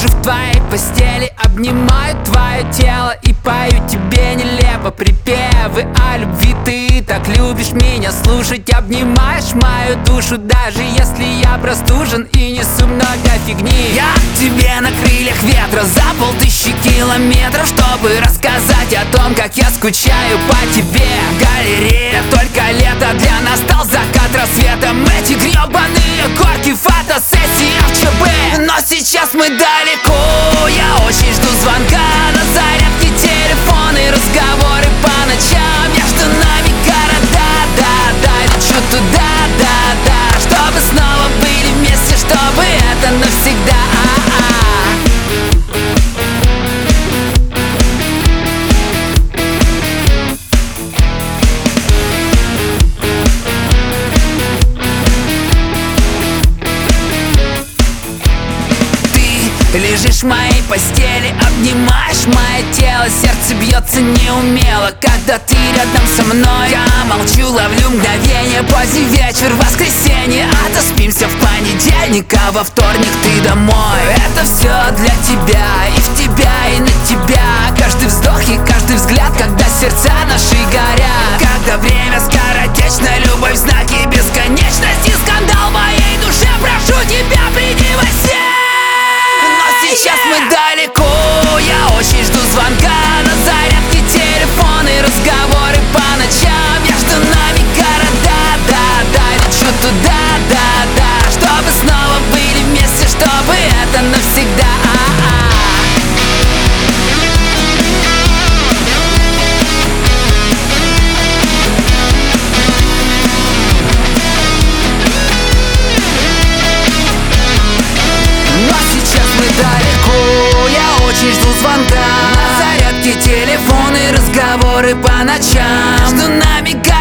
Лежу в твоей постели, обнимаю твое тело и пою тебе нелепо припевы о любви. Ты так любишь меня слушать, обнимаешь мою душу, даже если я простужен и несу много фигни. Я к тебе на крыльях ветра за 5000 километров, чтобы рассказать о том, как я скучаю по тебе. Галерея, только лето, для нас стал закат рассветом. Эти гребаные горки, фотосессии ФЧБ. Но сейчас мы далеко, я очень жду звонка на зарядке телефона и разговоры по ночам. Между нами города, да-да, лечу туда, да-да, чтобы снова были вместе, чтобы это навсегда. Лежишь в моей постели, обнимаешь мое тело. Сердце бьется неумело, когда ты рядом со мной. Я молчу, ловлю мгновение, поздний вечер, воскресенье. Отоспимся в понедельник, а во вторник ты домой. Это все для тебя, и в тебя, и на тебя. Каждый вздох и каждый взгляд, когда сердца наши горят. Когда время скоротечно, любовь в знаке бесконечности. Скандал в моей душе, прошу тебя, приди во сне. Сейчас мы далеко, я очень жду звонка на зарядке телефона и разговоры по ночам. Между нами города, да-да, лечу туда, да-да, чтобы снова были вместе, чтобы это навсегда. Далеко, я очень жду звонка на зарядке телефона и разговоры по ночам. Между нами